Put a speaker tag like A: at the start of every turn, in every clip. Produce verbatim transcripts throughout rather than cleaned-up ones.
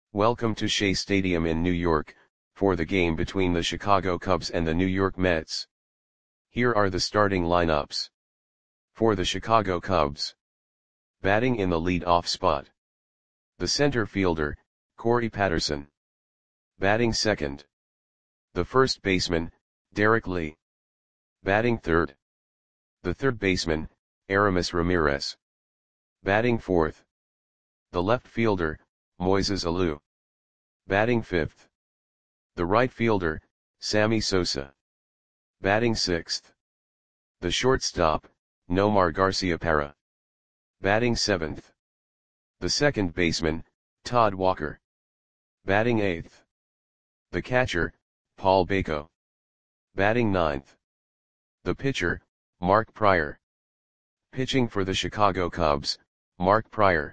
A: Welcome to Shea Stadium in New York, for the game between the Chicago Cubs and the New York Mets. Here are the starting lineups. For the Chicago Cubs. Batting in the lead-off spot. The center fielder, Corey Patterson. Batting second. The first baseman, Derek Lee. Batting third. The third baseman, Aramis Ramirez. Batting fourth. The left fielder, Moises Alou. Batting fifth. The right fielder, Sammy Sosa. Batting sixth. The shortstop, Nomar Garciaparra. Batting seventh. The second baseman, Todd Walker. Batting eighth. The catcher, Paul Bako. Batting ninth. The pitcher, Mark Prior. Pitching for the Chicago Cubs, Mark Prior.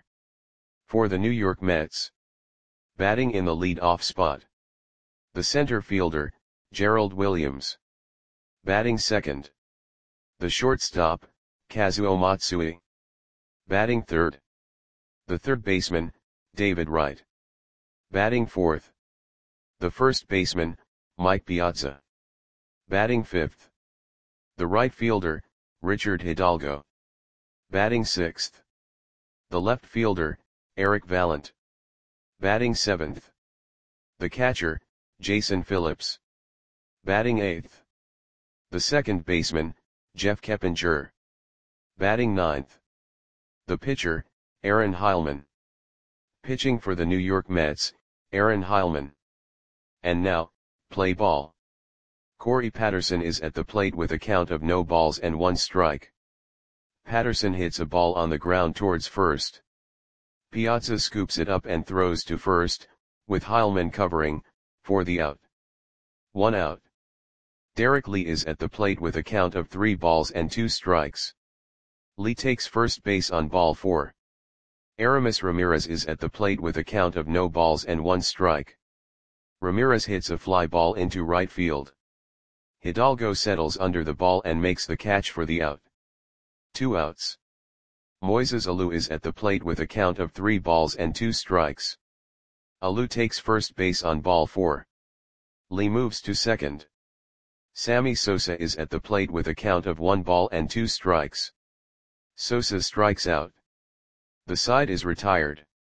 A: For the New York Mets. Batting in the lead-off spot. The center fielder, Gerald Williams. Batting second. The shortstop, Kazuo Matsui. Batting third. The third baseman, David Wright. Batting fourth. The first baseman, Mike Piazza. Batting fifth. The right fielder, Richard Hidalgo. Batting sixth. The left fielder, Eric Vallant. Batting seventh. The catcher, Jason Phillips. Batting eighth. The second baseman, Jeff Keppinger. Batting ninth. The pitcher, Aaron Heilman. Pitching for the New York Mets, Aaron Heilman. And now, play ball. Corey Patterson is at the plate with a count of no balls and one strike. Patterson hits a ball on the ground towards first. Piazza scoops it up and throws to first, with Heilman covering, for the out. One out. Derek Lee is at the plate with a count of three balls and two strikes. Lee takes first base on ball four. Aramis Ramirez is at the plate with a count of no balls and one strike. Ramirez hits a fly ball into right field. Hidalgo settles under the ball and makes the catch for the out. Two outs. Moises Alou is at the plate with a count of three balls and two strikes. Alou takes first base on ball four. Lee moves to second. Sammy Sosa is at the plate with a count of one ball and two strikes. Sosa strikes out. The side is retired.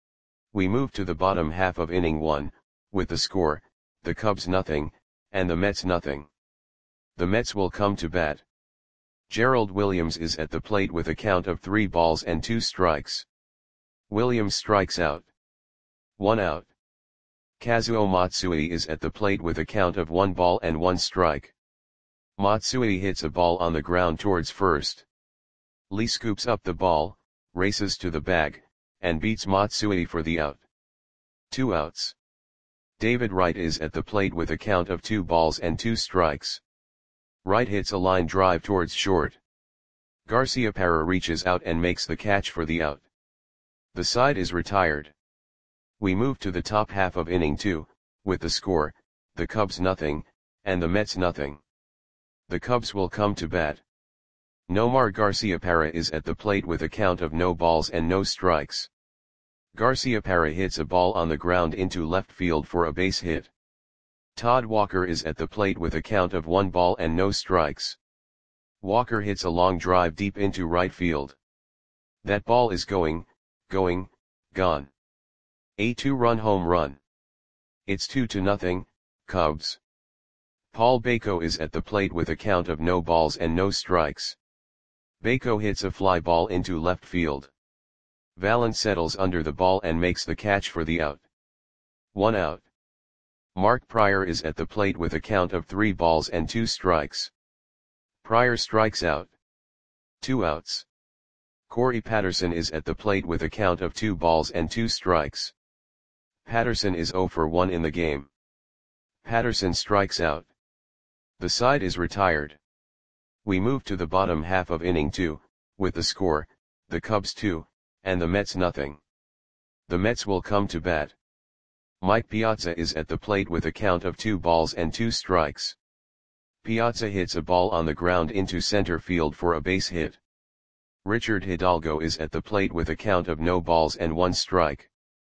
A: We move to the bottom half of inning one, with the score, the Cubs nothing, and the Mets nothing. The Mets will come to bat. Gerald Williams is at the plate with a count of three balls and two strikes. Williams strikes out. One out. Kazuo Matsui is at the plate with a count of one ball and one strike. Matsui hits a ball on the ground towards first. Lee scoops up the ball, races to the bag, and beats Matsui for the out. Two outs. David Wright is at the plate with a count of two balls and two strikes. Wright hits a line drive towards short. Garciaparra reaches out and makes the catch for the out. The side is retired. We move to the top half of inning two, with the score, the Cubs nothing, and the Mets nothing. The Cubs will come to bat. Nomar Garciaparra is at the plate with a count of no balls and no strikes. Garciaparra hits a ball on the ground into left field for a base hit. Todd Walker is at the plate with a count of one ball and no strikes. Walker hits a long drive deep into right field. That ball is going, going, gone. A two-run home run. It's two to nothing, Cubs. Paul Bako is at the plate with a count of no balls and no strikes. Bako hits a fly ball into left field. Vallant settles under the ball and makes the catch for the out. One out. Mark Prior is at the plate with a count of three balls and two strikes. Prior strikes out. Two outs. Corey Patterson is at the plate with a count of two balls and two strikes. Patterson is zero for one in the game. Patterson strikes out. The side is retired. We move to the bottom half of inning two, with the score, the Cubs two, and the Mets nothing. The Mets will come to bat. Mike Piazza is at the plate with a count of two balls and two strikes. Piazza hits a ball on the ground into center field for a base hit. Richard Hidalgo is at the plate with a count of no balls and one strike.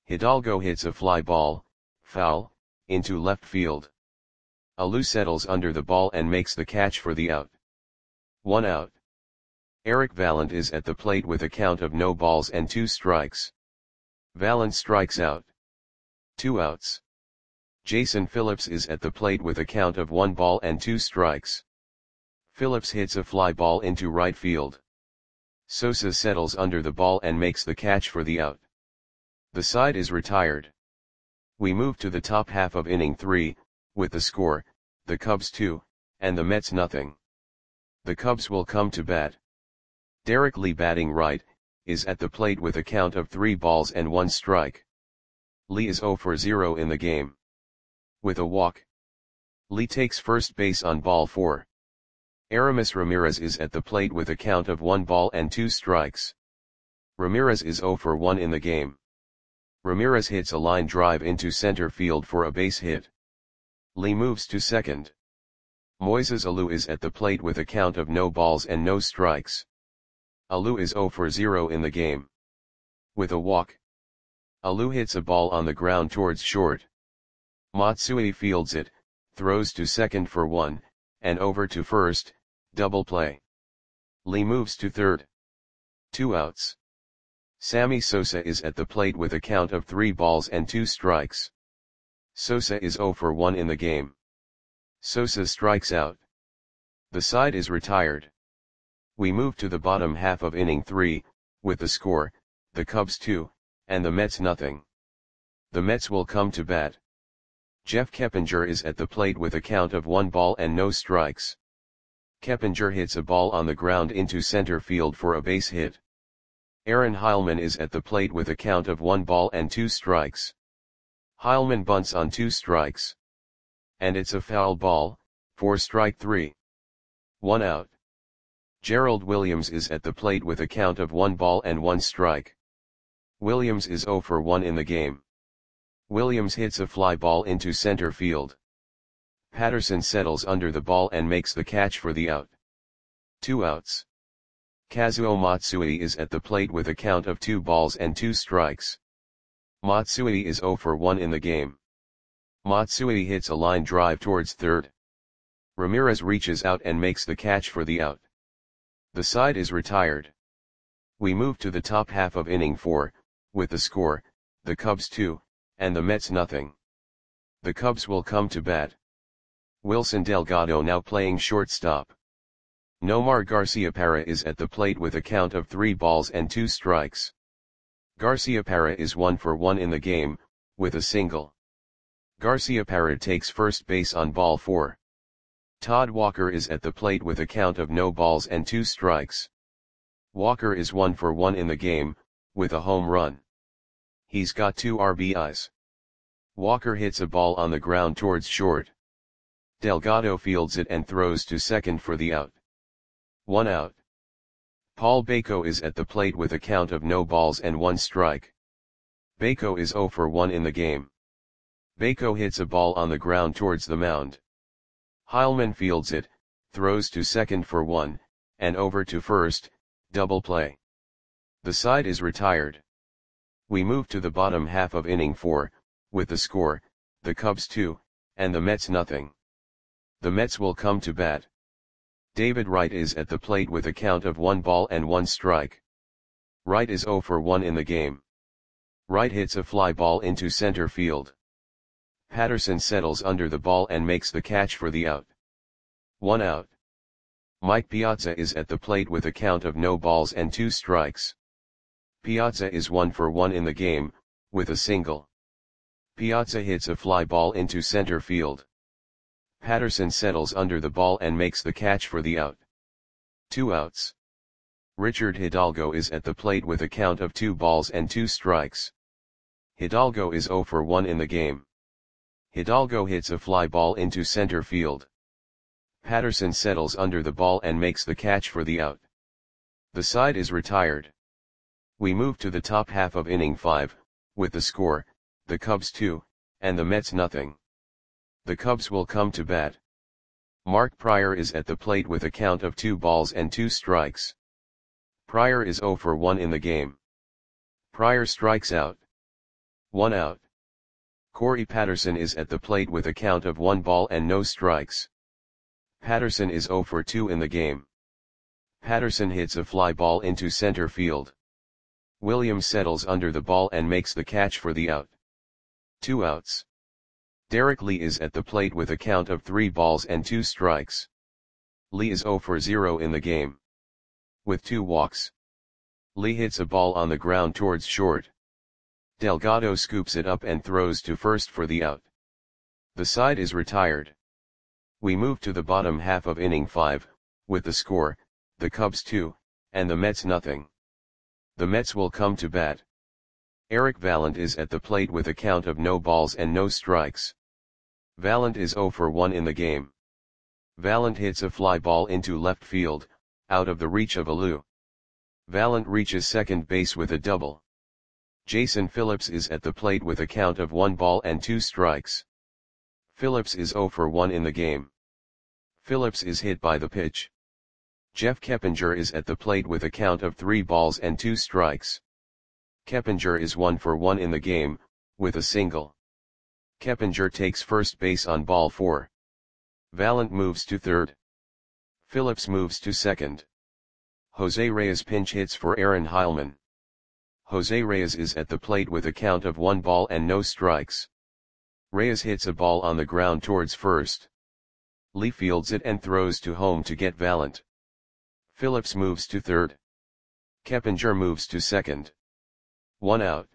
A: Hidalgo hits a fly ball, foul, into left field. Alou settles under the ball and makes the catch for the out. One out. Eric Vallant is at the plate with a count of no balls and two strikes. Vallant strikes out. Two outs. Jason Phillips is at the plate with a count of one ball and two strikes. Phillips hits a fly ball into right field. Sosa settles under the ball and makes the catch for the out. The side is retired. We move to the top half of inning three, with the score, the Cubs two, and the Mets nothing. The Cubs will come to bat. Derek Lee, batting right, is at the plate with a count of three balls and one strike. Lee is zero for zero in the game. With a walk, Lee takes first base on ball four. Aramis Ramirez is at the plate with a count of one ball and two strikes. Ramirez is zero for one in the game. Ramirez hits a line drive into center field for a base hit. Lee moves to second. Moises Alou is at the plate with a count of no balls and no strikes. Alou is zero for zero in the game. With a walk, Alou hits a ball on the ground towards short. Matsui fields it, throws to second for one, and over to first, double play. Lee moves to third. Two outs. Sammy Sosa is at the plate with a count of three balls and two strikes. Sosa is zero for one in the game. Sosa strikes out. The side is retired. We move to the bottom half of inning three, with the score, the Cubs two, and the Mets nothing. The Mets will come to bat. Jeff Keppinger is at the plate with a count of one ball and no strikes. Keppinger hits a ball on the ground into center field for a base hit. Aaron Heilman is at the plate with a count of one ball and two strikes. Heilman bunts on two strikes. And it's a foul ball, for strike three. One out. Gerald Williams is at the plate with a count of one ball and one strike. Williams is zero for one in the game. Williams hits a fly ball into center field. Patterson settles under the ball and makes the catch for the out. Two outs. Kazuo Matsui is at the plate with a count of two balls and two strikes. Matsui is zero for one in the game. Matsui hits a line drive towards third. Ramirez reaches out and makes the catch for the out. The side is retired. We move to the top half of inning four, with the score, the Cubs two, and the Mets nothing. The Cubs will come to bat. Wilson Delgado now playing shortstop. Nomar Garciaparra is at the plate with a count of three balls and two strikes. Garciaparra is one for one in the game, with a single. Garciaparra takes first base on ball four. Todd Walker is at the plate with a count of no balls and two strikes. Walker is one for one in the game, with a home run. He's got two R B Is. Walker hits a ball on the ground towards short. Delgado fields it and throws to second for the out. One out. Paul Bako is at the plate with a count of no balls and one strike. Bako is zero for one in the game. Bako hits a ball on the ground towards the mound. Heilman fields it, throws to second for one, and over to first, double play. The side is retired. We move to the bottom half of inning four, with the score, the Cubs two, and the Mets nothing. The Mets will come to bat. David Wright is at the plate with a count of one ball and one strike. Wright is zero for one in the game. Wright hits a fly ball into center field. Patterson settles under the ball and makes the catch for the out. One out. Mike Piazza is at the plate with a count of no balls and two strikes. Piazza is one for one in the game, with a single. Piazza hits a fly ball into center field. Patterson settles under the ball and makes the catch for the out. Two outs. Richard Hidalgo is at the plate with a count of two balls and two strikes. Hidalgo is zero for one in the game. Hidalgo hits a fly ball into center field. Patterson settles under the ball and makes the catch for the out. The side is retired. We move to the top half of inning five, with the score, the Cubs two, and the Mets nothing. The Cubs will come to bat. Mark Prior is at the plate with a count of two balls and two strikes. Prior is zero for one in the game. Prior strikes out. one out. Corey Patterson is at the plate with a count of one ball and no strikes. Patterson is zero for two in the game. Patterson hits a fly ball into center field. Williams settles under the ball and makes the catch for the out. Two outs. Derek Lee is at the plate with a count of three balls and two strikes. Lee is zero for zero in the game. With two walks. Lee hits a ball on the ground towards short. Delgado scoops it up and throws to first for the out. The side is retired. We move to the bottom half of inning five, with the score, the Cubs two, and the Mets nothing. The Mets will come to bat. Eric Vallant is at the plate with a count of no balls and no strikes. Vallant is zero for one in the game. Vallant hits a fly ball into left field, out of the reach of Alou. Vallant reaches second base with a double. Jason Phillips is at the plate with a count of one ball and two strikes. Phillips is zero for one in the game. Phillips is hit by the pitch. Jeff Keppinger is at the plate with a count of three balls and two strikes. Keppinger is one for one in the game, with a single. Keppinger takes first base on ball four. Vallant moves to third. Phillips moves to second. Jose Reyes pinch hits for Aaron Heilman. Jose Reyes is at the plate with a count of one ball and no strikes. Reyes hits a ball on the ground towards first. Lee fields it and throws to home to get Vallant. Phillips moves to third. Keppinger moves to second. One out.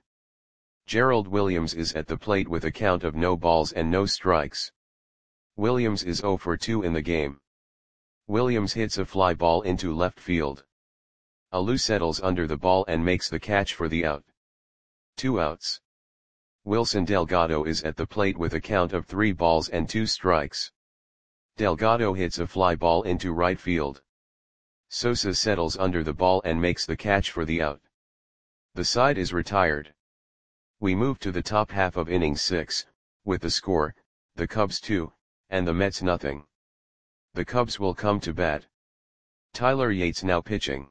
A: Gerald Williams is at the plate with a count of no balls and no strikes. Williams is zero for two in the game. Williams hits a fly ball into left field. Alou settles under the ball and makes the catch for the out. Two outs. Wilson Delgado is at the plate with a count of three balls and two strikes. Delgado hits a fly ball into right field. Sosa settles under the ball and makes the catch for the out. The side is retired. We move to the top half of inning six, with the score, the Cubs two, and the Mets nothing. The Cubs will come to bat. Tyler Yates now pitching.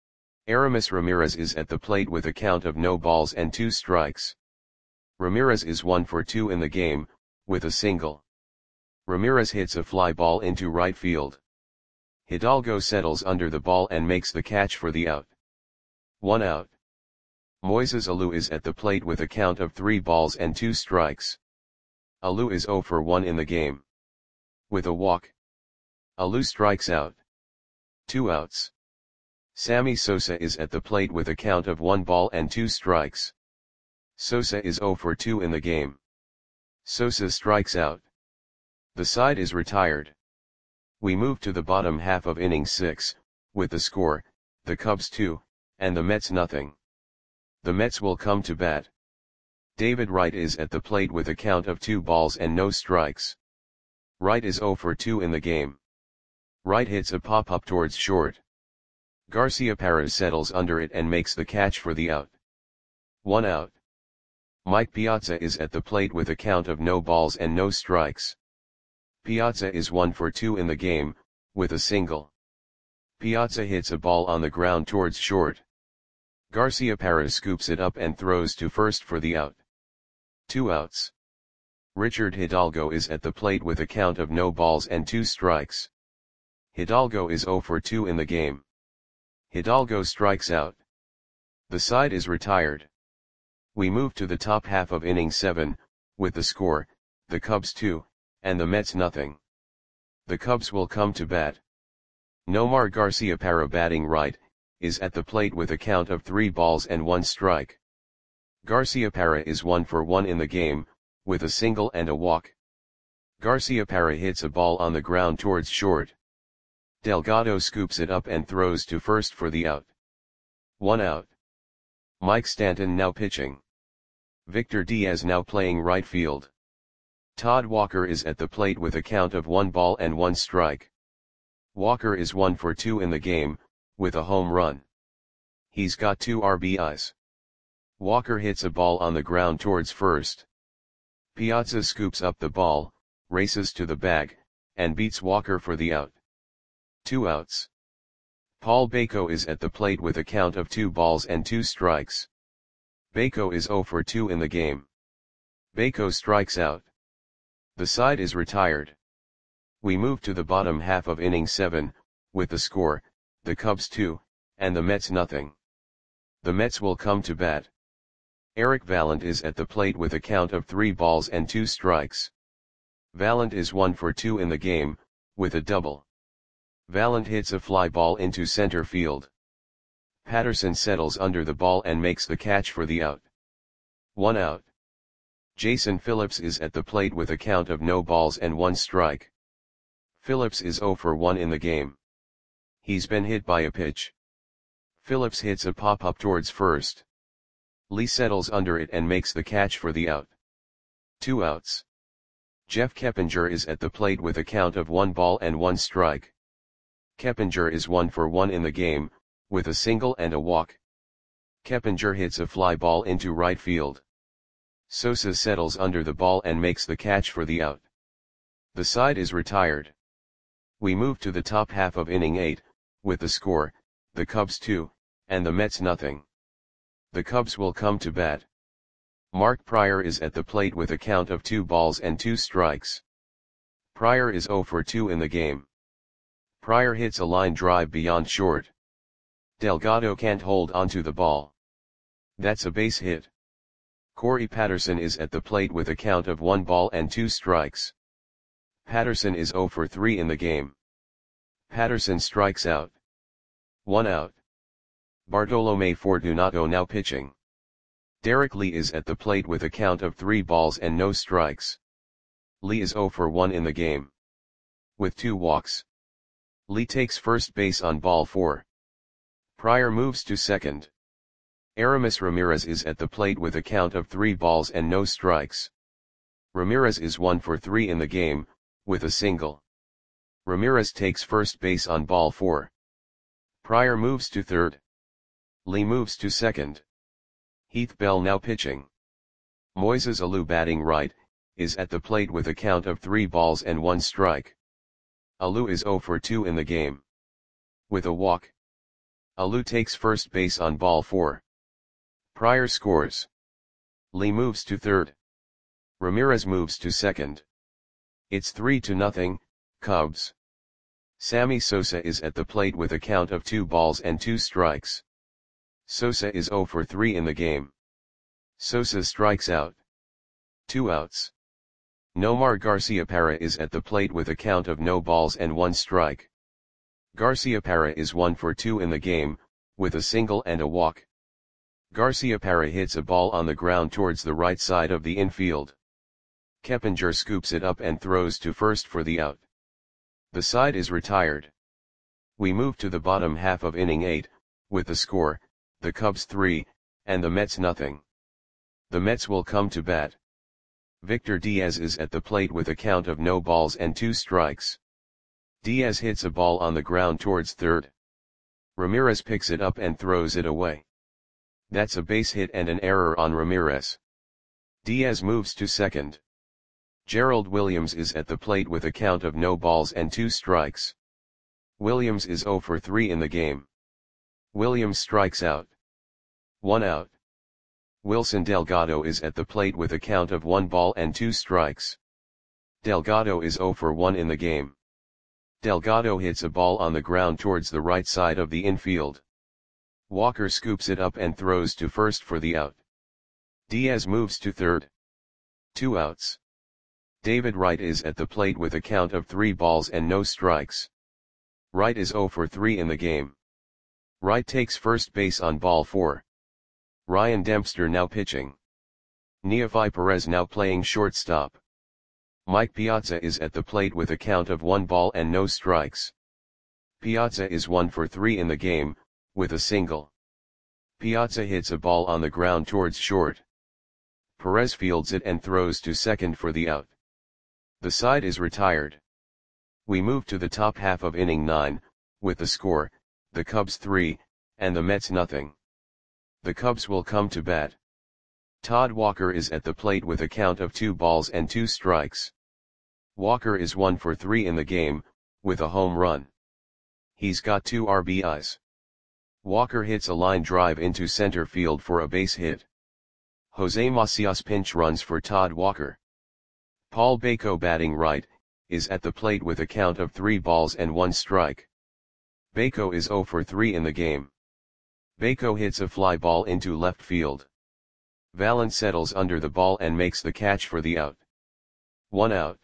A: Aramis Ramirez is at the plate with a count of no balls and two strikes. Ramirez is one for two in the game, with a single. Ramirez hits a fly ball into right field. Hidalgo settles under the ball and makes the catch for the out. One out. Moises Alou is at the plate with a count of three balls and two strikes. Alou is zero for one in the game. With a walk. Alou strikes out. Two outs. Sammy Sosa is at the plate with a count of one ball and two strikes. Sosa is zero for two in the game. Sosa strikes out. The side is retired. We move to the bottom half of inning six, with the score, the Cubs two, and the Mets nothing. The Mets will come to bat. David Wright is at the plate with a count of two balls and no strikes. Wright is zero for two in the game. Wright hits a pop-up towards short. Garcia Perez settles under it and makes the catch for the out. One out. Mike Piazza is at the plate with a count of no balls and no strikes. Piazza is one for two in the game, with a single. Piazza hits a ball on the ground towards short. Garcia Perez scoops it up and throws to first for the out. Two outs. Richard Hidalgo is at the plate with a count of no balls and two strikes. Hidalgo is zero for two in the game. Hidalgo strikes out. The side is retired. We move to the top half of inning seven, with the score, the Cubs two, and the Mets nothing. The Cubs will come to bat. Nomar Garciaparra batting right, is at the plate with a count of three balls and one strike. Garciaparra is one for one in the game, with a single and a walk. Garciaparra hits a ball on the ground towards short. Delgado scoops it up and throws to first for the out. One out. Mike Stanton now pitching. Victor Diaz now playing right field. Todd Walker is at the plate with a count of one ball and one strike. Walker is one for two in the game, with a home run. He's got two R B Is. Walker hits a ball on the ground towards first. Piazza scoops up the ball, races to the bag, and beats Walker for the out. Two outs. Paul Bako is at the plate with a count of two balls and two strikes. Bako is zero for two in the game. Baco strikes out. The side is retired. We move to the bottom half of inning seven, with the score, the Cubs two, and the Mets nothing. The Mets will come to bat. Eric Vallant is at the plate with a count of three balls and two strikes. Vallant is one for two in the game, with a double. Vallant hits a fly ball into center field. Patterson settles under the ball and makes the catch for the out. One out. Jason Phillips is at the plate with a count of no balls and one strike. Phillips is zero for one in the game. He's been hit by a pitch. Phillips hits a pop-up towards first. Lee settles under it and makes the catch for the out. Two outs. Jeff Keppinger is at the plate with a count of one ball and one strike. Keppinger is one for one in the game, with a single and a walk. Keppinger hits a fly ball into right field. Sosa settles under the ball and makes the catch for the out. The side is retired. We move to the top half of inning eight, with the score, the Cubs two, and the Mets nothing. The Cubs will come to bat. Mark Prior is at the plate with a count of two balls and two strikes. Prior is zero for two in the game. Prior hits a line drive beyond short. Delgado can't hold onto the ball. That's a base hit. Corey Patterson is at the plate with a count of one ball and two strikes. Patterson is zero for three in the game. Patterson strikes out. One out. Bartolome Fortunato now pitching. Derek Lee is at the plate with a count of three balls and no strikes. Lee is zero for one in the game. With two walks. Lee takes first base on ball four. Prior moves to second. Aramis Ramirez is at the plate with a count of three balls and no strikes. Ramirez is one for three in the game, with a single. Ramirez takes first base on ball four. Prior moves to third. Lee moves to second. Heath Bell now pitching. Moises Alou batting right, is at the plate with a count of three balls and one strike. Alou is zero for two in the game. With a walk. Alou takes first base on ball four. Prior scores. Lee moves to third. Ramirez moves to second. It's three to nothing, Cubs. Sammy Sosa is at the plate with a count of two balls and two strikes. Sosa is zero for three in the game. Sosa strikes out. Two outs. Nomar Garciaparra is at the plate with a count of no balls and one strike. Garciaparra is one for two in the game, with a single and a walk. Garciaparra hits a ball on the ground towards the right side of the infield. Keppinger scoops it up and throws to first for the out. The side is retired. We move to the bottom half of inning eight, with the score, the Cubs three, and the Mets nothing. The Mets will come to bat. Victor Diaz is at the plate with a count of no balls and two strikes. Diaz hits a ball on the ground towards third. Ramirez picks it up and throws it away. That's a base hit and an error on Ramirez. Diaz moves to second. Gerald Williams is at the plate with a count of no balls and two strikes. Williams is zero for three in the game. Williams strikes out. One out. Wilson Delgado is at the plate with a count of one ball and two strikes. Delgado is zero for one in the game. Delgado hits a ball on the ground towards the right side of the infield. Walker scoops it up and throws to first for the out. Diaz moves to third. Two outs. David Wright is at the plate with a count of three balls and no strikes. Wright is zero for three in the game. Wright takes first base on ball four. Ryan Dempster now pitching. Neefi Perez now playing shortstop. Mike Piazza is at the plate with a count of one ball and no strikes. Piazza is one for three in the game, with a single. Piazza hits a ball on the ground towards short. Perez fields it and throws to second for the out. The side is retired. We move to the top half of inning nine, with the score, the Cubs three, and the Mets nothing. The Cubs will come to bat. Todd Walker is at the plate with a count of two balls and two strikes. Walker is one for three in the game, with a home run. He's got two R B Is. Walker hits a line drive into center field for a base hit. Jose Macias pinch runs for Todd Walker. Paul Bako batting right, is at the plate with a count of three balls and one strike. Bako is zero for three in the game. Bako hits a fly ball into left field. Valent settles under the ball and makes the catch for the out. One out.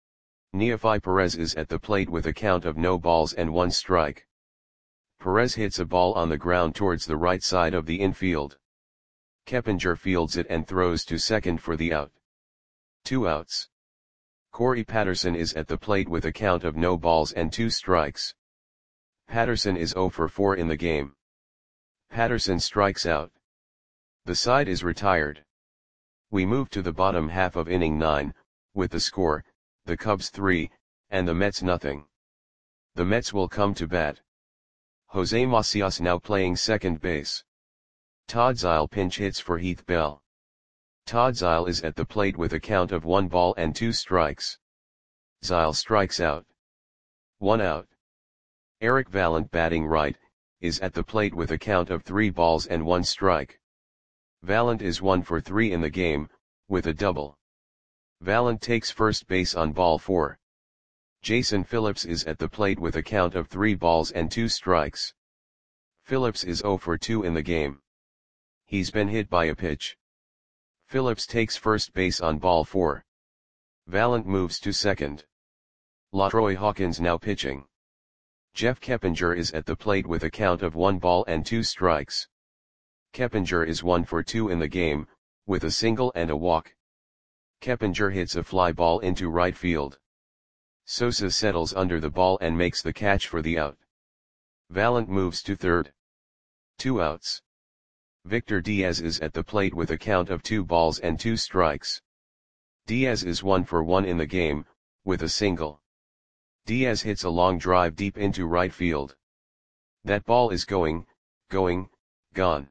A: Neofi Perez is at the plate with a count of no balls and one strike. Perez hits a ball on the ground towards the right side of the infield. Keppinger fields it and throws to second for the out. Two outs. Corey Patterson is at the plate with a count of no balls and two strikes. Patterson is zero for four in the game. Patterson strikes out. The side is retired. We move to the bottom half of inning nine, with the score, the Cubs three, and the Mets nothing. The Mets will come to bat. Jose Macias now playing second base. Todd Zeile pinch hits for Heath Bell. Todd Zeile is at the plate with a count of one ball and two strikes. Zeile strikes out. One out. Eric Valent batting right, is at the plate with a count of three balls and one strike. Valent is one for three in the game, with a double. Valent takes first base on ball four. Jason Phillips is at the plate with a count of three balls and two strikes. Phillips is zero for two in the game. He's been hit by a pitch. Phillips takes first base on ball four. Valent moves to second. LaTroy Hawkins now pitching. Jeff Keppinger is at the plate with a count of one ball and two strikes. Keppinger is one for two in the game, with a single and a walk. Keppinger hits a fly ball into right field. Sosa settles under the ball and makes the catch for the out. Valent moves to third. Two outs. Victor Diaz is at the plate with a count of two balls and two strikes. Diaz is one for one in the game, with a single. Diaz hits a long drive deep into right field. That ball is going, going, gone.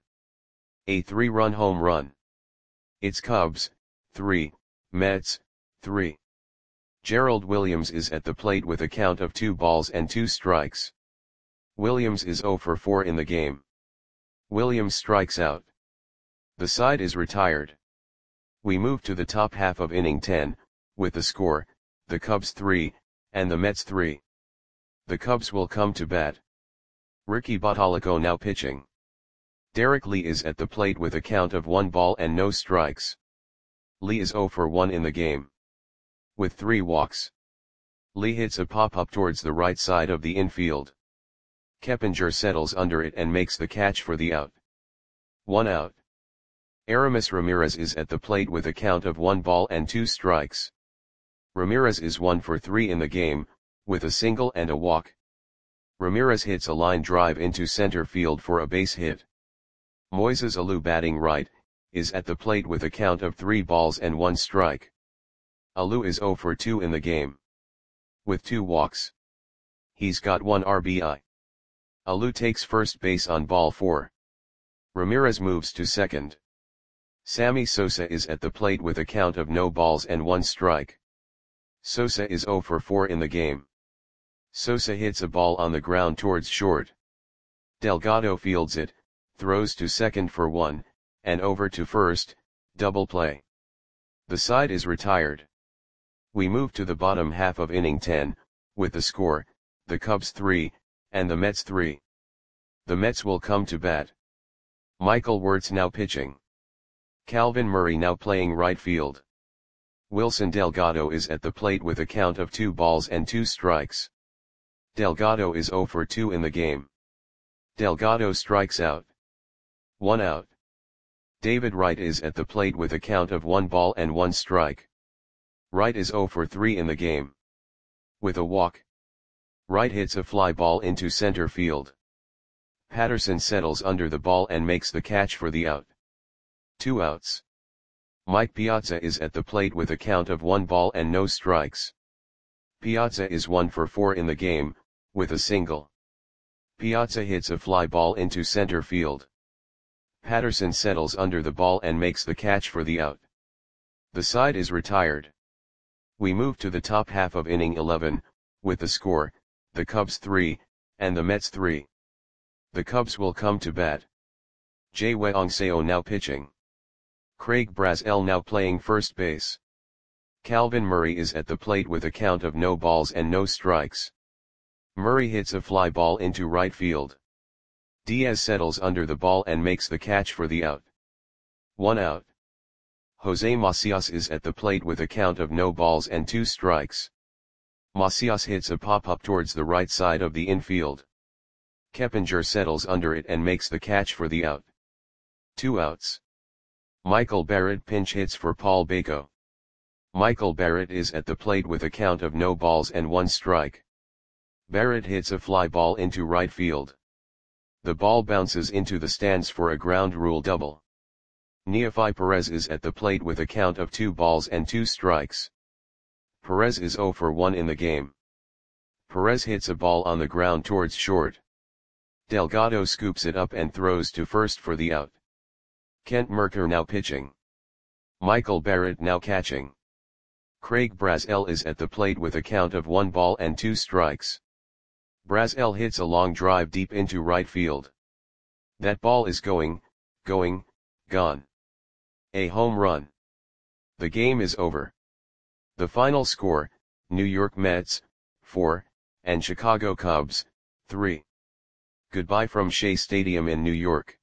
A: A three-run home run. It's Cubs, three, Mets, three. Gerald Williams is at the plate with a count of two balls and two strikes. Williams is zero for four in the game. Williams strikes out. The side is retired. We move to the top half of inning ten, with the score, the Cubs three, and the Mets three. The Cubs will come to bat. Ricky Bottalico now pitching. Derek Lee is at the plate with a count of one ball and no strikes. Lee is zero for one in the game. With three walks. Lee hits a pop-up towards the right side of the infield. Keppinger settles under it and makes the catch for the out. One out. Aramis Ramirez is at the plate with a count of one ball and two strikes. Ramirez is one for three in the game, with a single and a walk. Ramirez hits a line drive into center field for a base hit. Moises Alou batting right, is at the plate with a count of three balls and one strike. Alou is zero for two in the game. With two walks. He's got one R B I. Alou takes first base on ball four. Ramirez moves to second. Sammy Sosa is at the plate with a count of no balls and one strike. Sosa is zero for four in the game. Sosa hits a ball on the ground towards short. Delgado fields it, throws to second for one, and over to first, double play. The side is retired. We move to the bottom half of inning ten, with the score, the Cubs three, and the Mets three. The Mets will come to bat. Michael Wirtz now pitching. Calvin Murray now playing right field. Wilson Delgado is at the plate with a count of two balls and two strikes. Delgado is zero for two in the game. Delgado strikes out. One out. David Wright is at the plate with a count of one ball and one strike. Wright is zero for three in the game. With a walk. Wright hits a fly ball into center field. Patterson settles under the ball and makes the catch for the out. Two outs. Mike Piazza is at the plate with a count of one ball and no strikes. Piazza is one for four in the game, with a single. Piazza hits a fly ball into center field. Patterson settles under the ball and makes the catch for the out. The side is retired. We move to the top half of inning eleven, with the score, the Cubs three, and the Mets three. The Cubs will come to bat. Jae Weong Seo now pitching. Craig Brassell now playing first base. Calvin Murray is at the plate with a count of no balls and no strikes. Murray hits a fly ball into right field. Diaz settles under the ball and makes the catch for the out. One out. Jose Macias is at the plate with a count of no balls and two strikes. Macias hits a pop-up towards the right side of the infield. Keppinger settles under it and makes the catch for the out. Two outs. Michael Barrett pinch hits for Paul Baco. Michael Barrett is at the plate with a count of no balls and one strike. Barrett hits a fly ball into right field. The ball bounces into the stands for a ground rule double. Neofi Perez is at the plate with a count of two balls and two strikes. Perez is zero for one in the game. Perez hits a ball on the ground towards short. Delgado scoops it up and throws to first for the out. Kent Mercker now pitching. Michael Barrett now catching. Craig Brassell is at the plate with a count of one ball and two strikes. Brassell hits a long drive deep into right field. That ball is going, going, gone. A home run. The game is over. The final score, New York Mets, four, and Chicago Cubs, three. Goodbye from Shea Stadium in New York.